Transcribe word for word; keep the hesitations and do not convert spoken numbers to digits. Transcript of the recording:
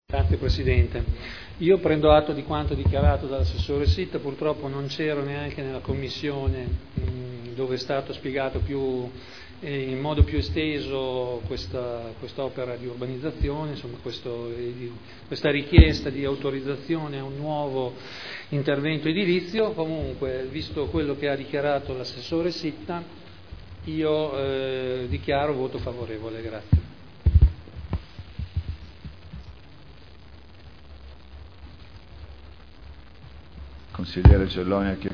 Grazie Presidente. Io prendo atto di quanto dichiarato dall'assessore Sitta, purtroppo non c'ero neanche nella commissione mh, dove è stato spiegato più, eh, in modo più esteso questa quest'opera di urbanizzazione, insomma questo, eh, questa richiesta di autorizzazione a un nuovo intervento edilizio. Comunque, visto quello che ha dichiarato l'assessore Sitta, io eh, dichiaro voto favorevole. Grazie. Consigliere Cellonia.